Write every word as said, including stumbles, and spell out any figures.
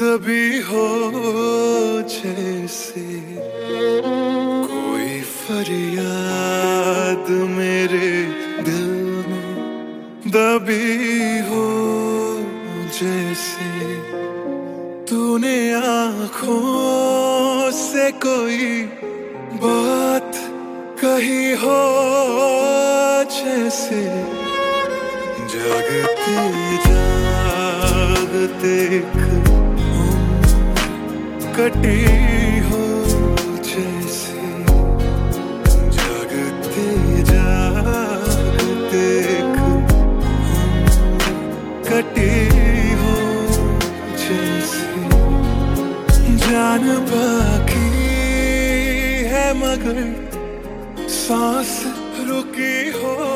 दबी हो जैसे कोई फरियाद मेरे दिल में दबी हो जैसे तूने आँखों से कोई बात कही हो जैसे जागते जागते कटी हो जैसे जागते जागते कटी हो जैसे जान बाकी है मगर सांस रुकी हो